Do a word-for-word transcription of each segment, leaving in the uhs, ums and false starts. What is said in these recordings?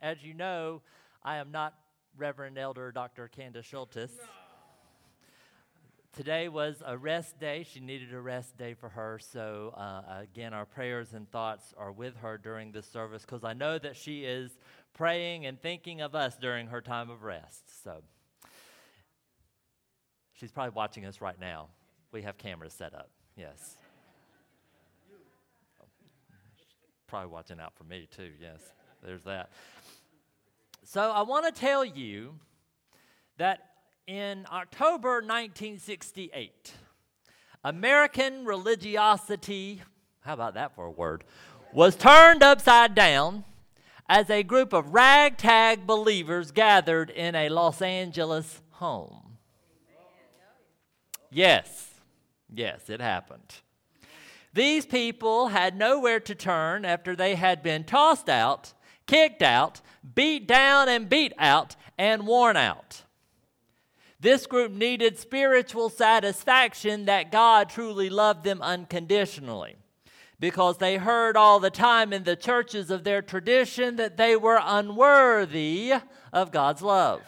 As you know, I am not Reverend Elder Doctor Candace Schultes. No. Today was a rest day. She needed a rest day for her. So, uh, again, our prayers and thoughts are with her during this service because I know that she is praying and thinking of us during her time of rest. So, she's probably watching us right now. We have cameras set up. Yes. Probably watching out for me, too. Yes, there's that. So, I want to tell you that in October nineteen sixty-eight, American religiosity, how about that for a word, was turned upside down as a group of ragtag believers gathered in a Los Angeles home. Yes, yes, it happened. These people had nowhere to turn after they had been tossed out, kicked out, beat down and beat out, and worn out. This group needed spiritual satisfaction that God truly loved them unconditionally, because they heard all the time in the churches of their tradition that they were unworthy of God's love.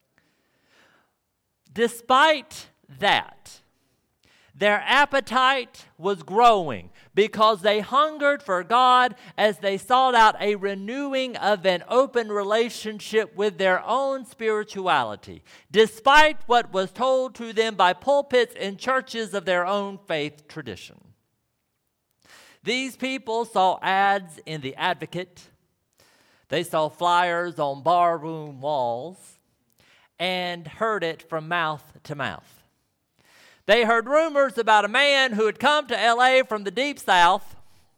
Despite that, their appetite was growing because they hungered for God as they sought out a renewing of an open relationship with their own spirituality, despite what was told to them by pulpits and churches of their own faith tradition. These people saw ads in The Advocate. They saw flyers on barroom walls and heard it from mouth to mouth. They heard rumors about a man who had come to L A from the Deep South.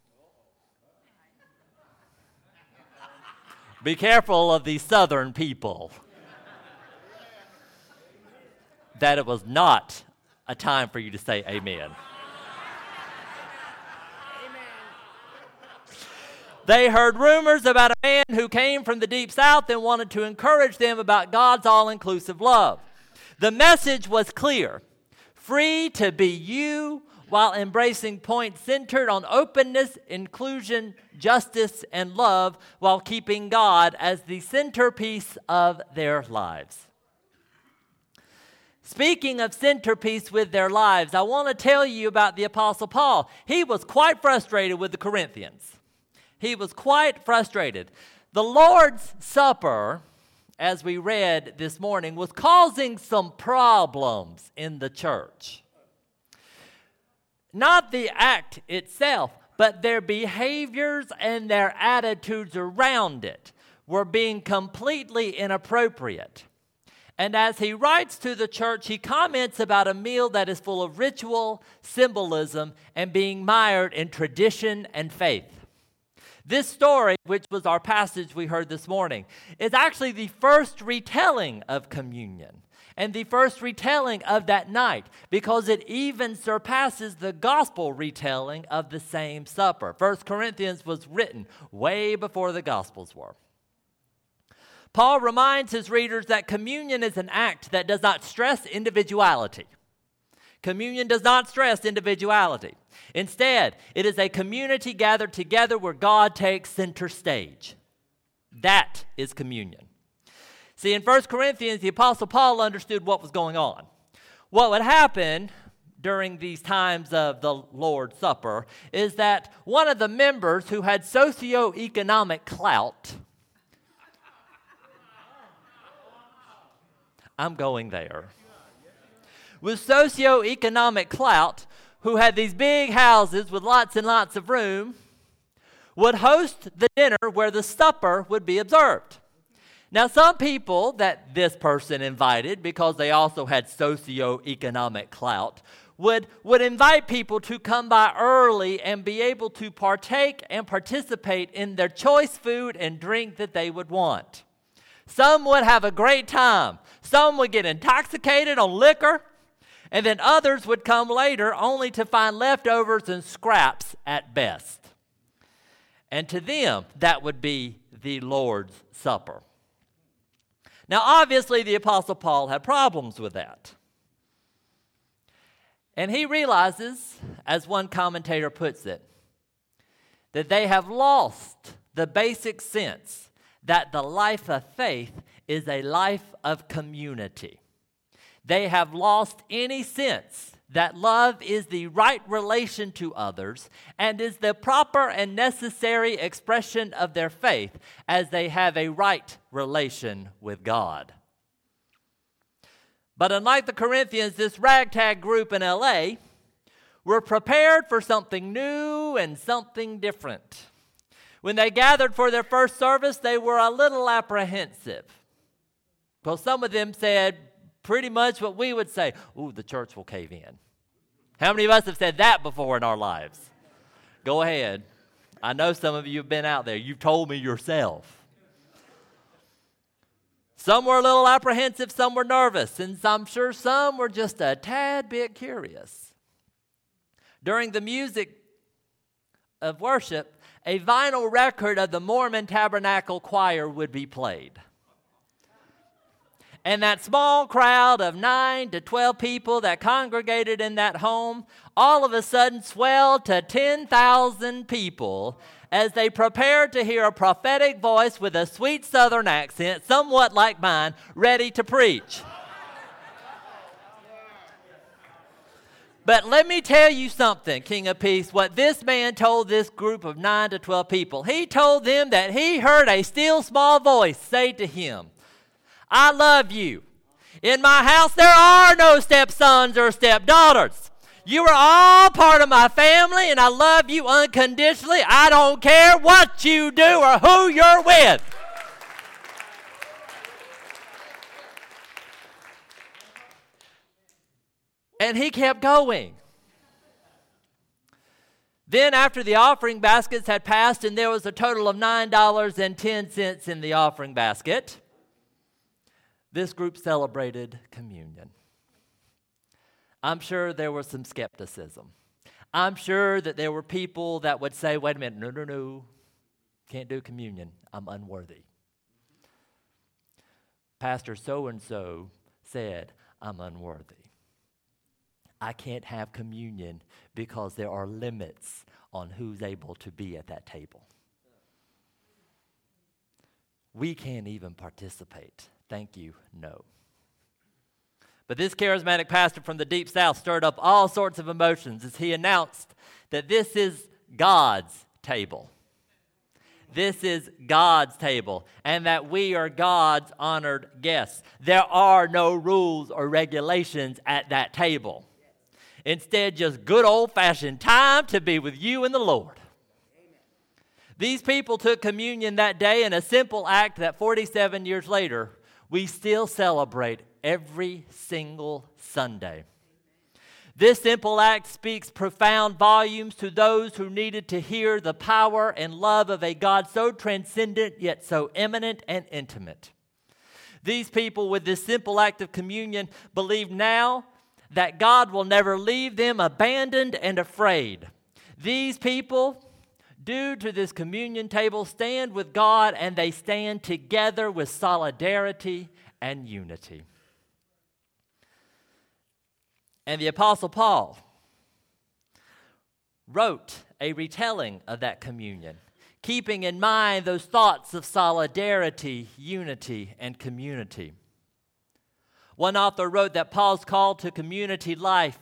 Be careful of these Southern people. That it was not a time for you to say amen. They heard rumors about a man who came from the Deep South and wanted to encourage them about God's all-inclusive love. The message was clear. Free to be you while embracing points centered on openness, inclusion, justice, and love while keeping God as the centerpiece of their lives. Speaking of centerpiece with their lives, I want to tell you about the Apostle Paul. He was quite frustrated with the Corinthians. He was quite frustrated. The Lord's Supper, as we read this morning, was causing some problems in the church. Not the act itself, but their behaviors and their attitudes around it were being completely inappropriate. And as he writes to the church, he comments about a meal that is full of ritual, symbolism, and being mired in tradition and faith. This story, which was our passage we heard this morning, is actually the first retelling of communion and the first retelling of that night, because it even surpasses the gospel retelling of the same supper. First Corinthians was written way before the Gospels were. Paul reminds his readers that communion is an act that does not stress individuality. Communion does not stress individuality. Instead, it is a community gathered together where God takes center stage. That is communion. See, in First Corinthians, the Apostle Paul understood what was going on. What would happen during these times of the Lord's Supper is that one of the members who had socioeconomic clout, I'm going there, with socioeconomic clout, who had these big houses with lots and lots of room, would host the dinner where the supper would be observed. Now, some people that this person invited, because they also had socioeconomic clout, would, would invite people to come by early and be able to partake and participate in their choice food and drink that they would want. Some would have a great time. Some would get intoxicated on liquor. And then others would come later only to find leftovers and scraps at best. And to them, that would be the Lord's Supper. Now, obviously, the Apostle Paul had problems with that. And he realizes, as one commentator puts it, that they have lost the basic sense that the life of faith is a life of community. They have lost any sense that love is the right relation to others and is the proper and necessary expression of their faith as they have a right relation with God. But unlike the Corinthians, this ragtag group in L A were prepared for something new and something different. When they gathered for their first service, they were a little apprehensive. Well, some of them said pretty much what we would say, ooh, the church will cave in. How many of us have said that before in our lives? Go ahead. I know some of you have been out there. You've told me yourself. Some were a little apprehensive, some were nervous, and I'm sure some were just a tad bit curious. During the music of worship, a vinyl record of the Mormon Tabernacle Choir would be played. And that small crowd of nine to twelve people that congregated in that home all of a sudden swelled to ten thousand people as they prepared to hear a prophetic voice with a sweet southern accent, somewhat like mine, ready to preach. But let me tell you something, King of Peace, what this man told this group of nine to twelve people. He told them that he heard a still small voice say to him, I love you. In my house there are no stepsons or stepdaughters. You are all part of my family and I love you unconditionally. I don't care what you do or who you're with. And he kept going. Then after the offering baskets had passed and there was a total of nine dollars and ten cents in the offering basket, this group celebrated communion. I'm sure there was some skepticism. I'm sure that there were people that would say, wait a minute, no, no, no, can't do communion. I'm unworthy. Pastor so-and-so said, I'm unworthy. I can't have communion because there are limits on who's able to be at that table. We can't even participate. Thank you, no. But this charismatic pastor from the deep south stirred up all sorts of emotions as he announced that this is God's table. This is God's table, and that we are God's honored guests. There are no rules or regulations at that table. Instead, just good old-fashioned time to be with you and the Lord. These people took communion that day in a simple act that forty-seven years later, we still celebrate every single Sunday. This simple act speaks profound volumes to those who needed to hear the power and love of a God so transcendent yet so immanent and intimate. These people with this simple act of communion believe now that God will never leave them abandoned and afraid. These people, due to this communion table, stand with God and they stand together with solidarity and unity. And the Apostle Paul wrote a retelling of that communion, keeping in mind those thoughts of solidarity, unity, and community. One author wrote that Paul's call to community life,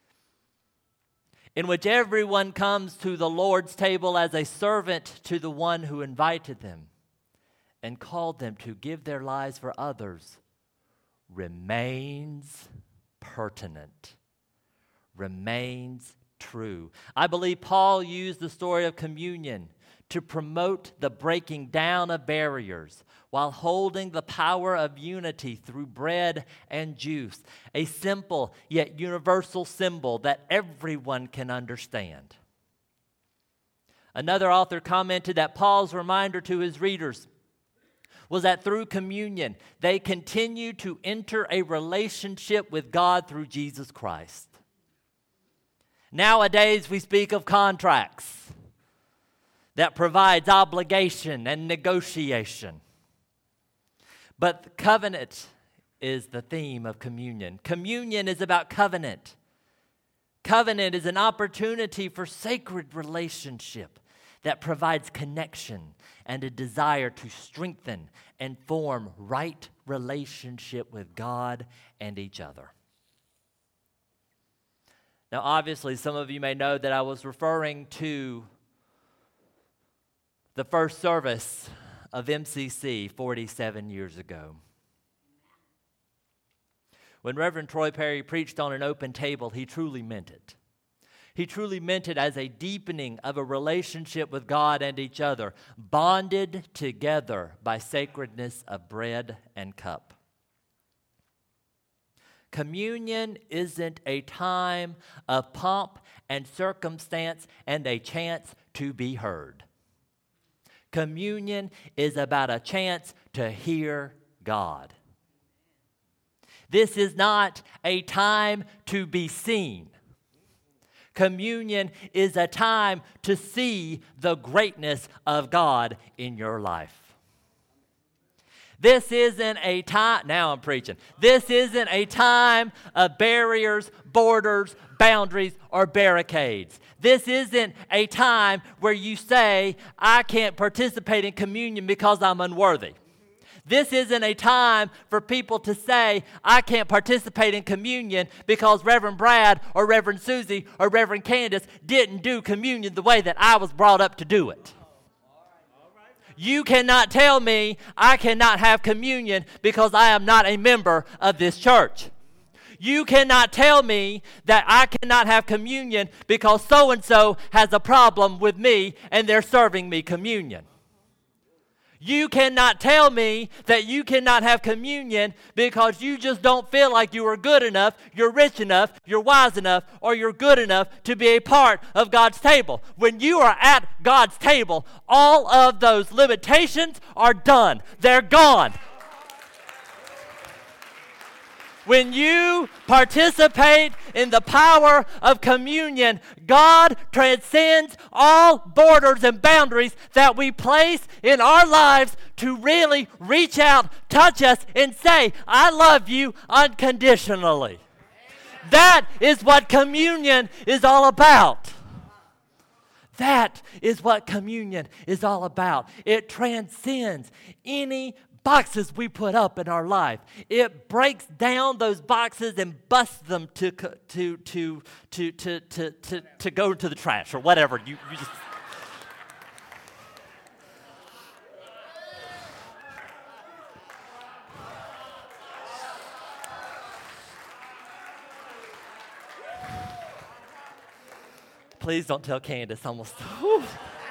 in which everyone comes to the Lord's table as a servant to the one who invited them and called them to give their lives for others, remains pertinent, remains true. I believe Paul used the story of communion to promote the breaking down of barriers while holding the power of unity through bread and juice, a simple yet universal symbol that everyone can understand. Another author commented that Paul's reminder to his readers was that through communion, they continue to enter a relationship with God through Jesus Christ. Nowadays, we speak of contracts that provides obligation and negotiation. But covenant is the theme of communion. Communion is about covenant. Covenant is an opportunity for sacred relationship that provides connection and a desire to strengthen and form right relationship with God and each other. Now, obviously, some of you may know that I was referring to the first service of M C C forty-seven years ago. When Reverend Troy Perry preached on an open table, he truly meant it. He truly meant it as a deepening of a relationship with God and each other, bonded together by sacredness of bread and cup. Communion isn't a time of pomp and circumstance and a chance to be heard. Communion is about a chance to hear God. This is not a time to be seen. Communion is a time to see the greatness of God in your life. This isn't a time, now I'm preaching. This isn't a time of barriers, borders, boundaries, or barricades. This isn't a time where you say, I can't participate in communion because I'm unworthy. This isn't a time for people to say, I can't participate in communion because Reverend Brad or Reverend Susie or Reverend Candace didn't do communion the way that I was brought up to do it. You cannot tell me I cannot have communion because I am not a member of this church. You cannot tell me that I cannot have communion because so-and-so has a problem with me and they're serving me communion. You cannot tell me that you cannot have communion because you just don't feel like you are good enough, you're rich enough, you're wise enough, or you're good enough to be a part of God's table. When you are at God's table, all of those limitations are done. They're gone. When you participate in the power of communion, God transcends all borders and boundaries that we place in our lives to really reach out, touch us, and say, I love you unconditionally. That is what communion is all about. That is what communion is all about. It transcends any boxes we put up in our life. It breaks down those boxes and busts them to to to to to to to, to go to the trash or whatever. You, you just Please don't tell Candace. Almost. Whew.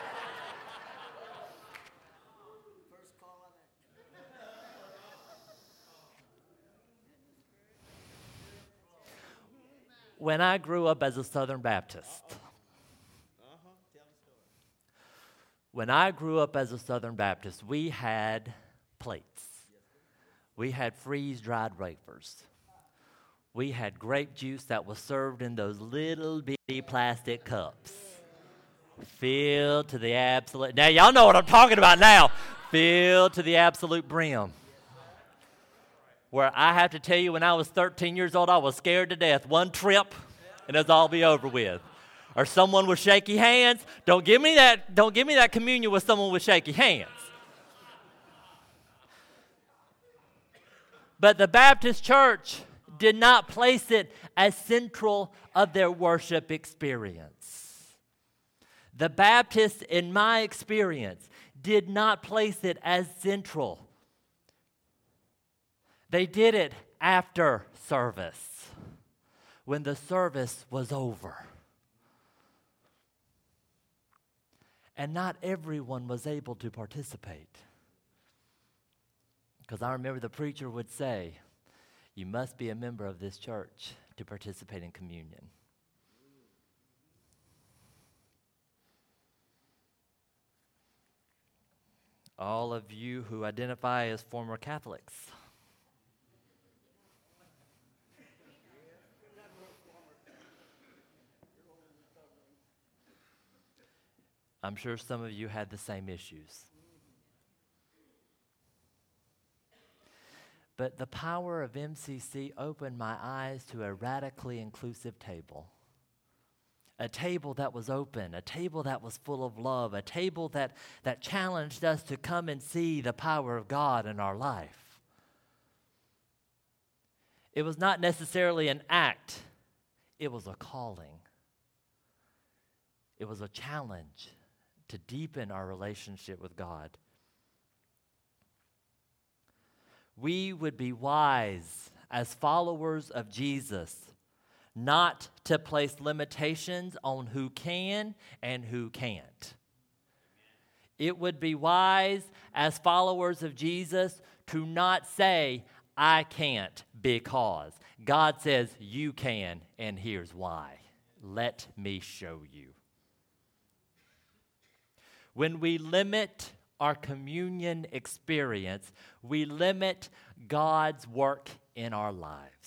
When I grew up as a Southern Baptist, when I grew up as a Southern Baptist, we had plates. We had freeze-dried wafers. We had grape juice that was served in those little bitty plastic cups, filled to the absolute. Now y'all know what I'm talking about now. Filled to the absolute brim. Where I have to tell you, when I was thirteen years old, I was scared to death. One trip, and it's all be over with. Or someone with shaky hands. Don't give me that, don't give me that communion with someone with shaky hands. But the Baptist church did not place it as central of their worship experience. The Baptists, in my experience, did not place it as central. They did it after service, when the service was over. And not everyone was able to participate. Because I remember the preacher would say, you must be a member of this church to participate in communion. All of you who identify as former Catholics, I'm sure some of you had the same issues. But the power of M C C opened my eyes to a radically inclusive table, a table that was open, a table that was full of love, a table that, that challenged us to come and see the power of God in our life. It was not necessarily an act, it was a calling. It was a challenge to deepen our relationship with God. We would be wise as followers of Jesus not to place limitations on who can and who can't. It would be wise as followers of Jesus to not say, I can't because. God says, you can, and here's why. Let me show you. When we limit our communion experience, we limit God's work in our lives.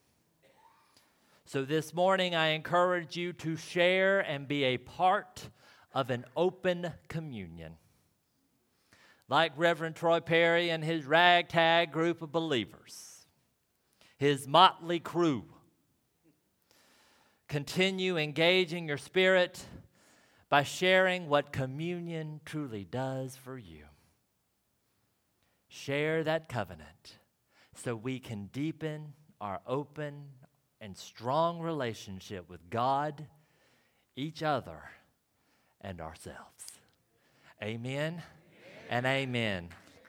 So this morning, I encourage you to share and be a part of an open communion. Like Reverend Troy Perry and his ragtag group of believers, his motley crew. Continue engaging your spirit by sharing what communion truly does for you. Share that covenant so we can deepen our open and strong relationship with God, each other, and ourselves. Amen, amen. And amen.